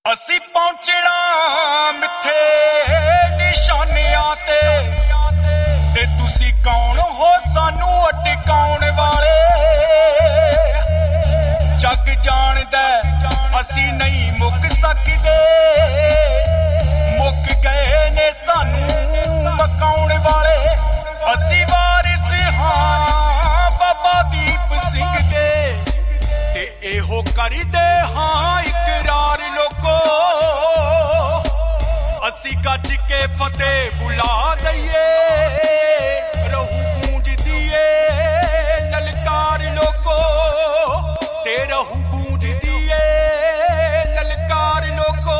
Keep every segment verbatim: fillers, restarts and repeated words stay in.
ਅਸੀਂ ਪਹੁੰਚਣਾ ਮਿੱਥੇ ਨਿਸ਼ਾਨਿਆਂ ਤੇ ਤੇ ਤੁਸੀਂ ਕੌਣ ਹੋ ਸਾਨੂੰ ਅਟਕਾਉਣ ਵਾਲੇ। ਜੱਗ ਜਾਣਦਾ ਅਸੀਂ ਨਹੀਂ ਮੁੱਕ ਸਕਦੇ, ਮੁੱਕ ਗਏ ਨੇ ਸਾਨੂੰ ਮਕਾਉਣ ਵਾਲੇ। ਅਸੀਂ ਵਾਰਿਸ ਹਾਂ ਬਾਬਾ ਦੀਪ ਸਿੰਘ ਦੇ ਤੇ ਇਹੋ ਕਰਦੇ ਹਾਂ ਇਕਰਾਰ ਲੋਕੋ। ਅਸੀਂ ਗੱਜ ਕੇ ਫਤਿਹ ਬੁਲਾ ਦਈਏ, ਰਹੂ ਗੂੰਜਦੀ ਏ ਲਲਕਾਰ ਲੋਕੋ ਤੇ ਰਹੂ ਗੂੰਜਦੀ ਏ ਲਲਕਾਰ ਲੋਕੋ।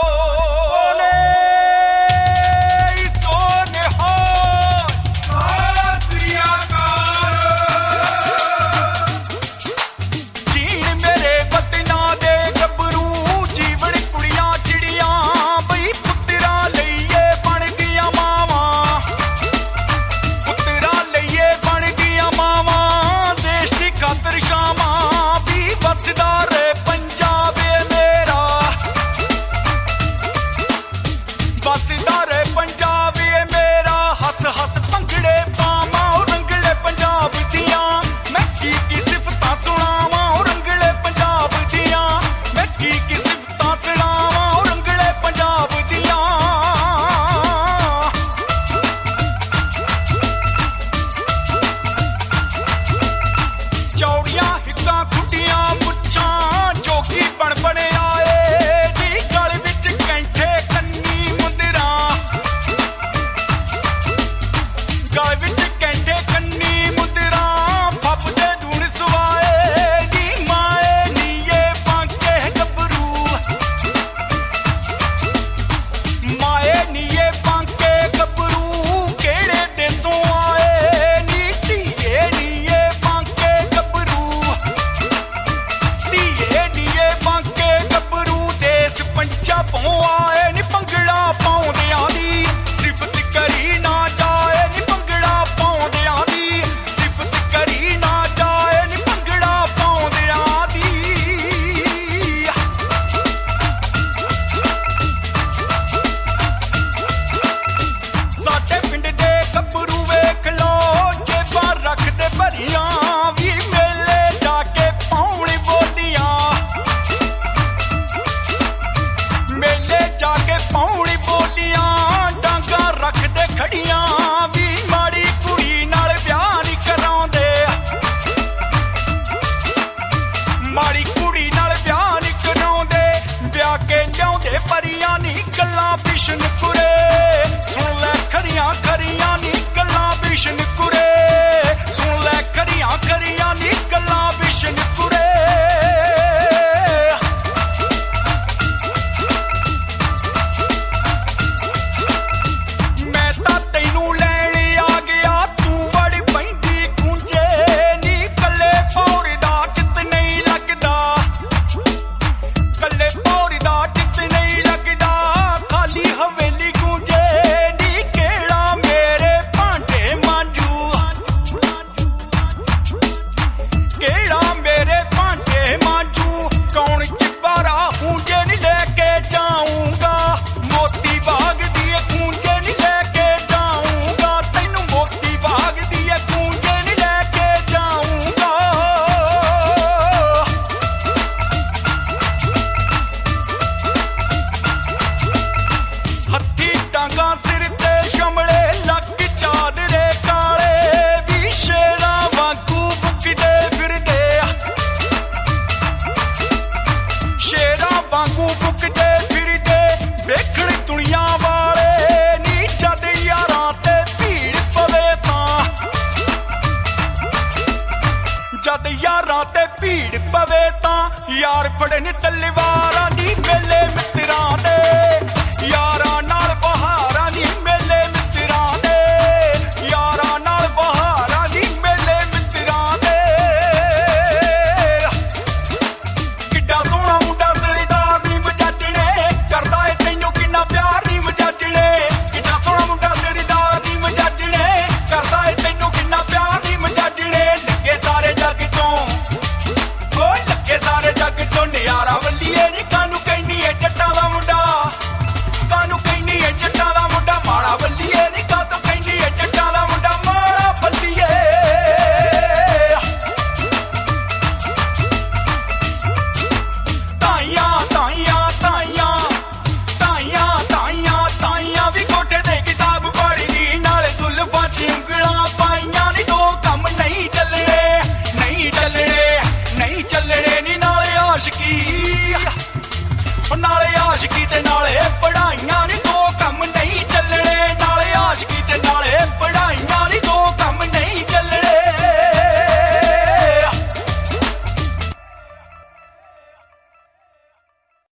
ਜਦ ਯਾਰਾਂ ਤੇ ਭੀੜ ਪਵੇ ਤਾਂ ਯਾਰ ਫੜਨ ਤਲਵਾਰ।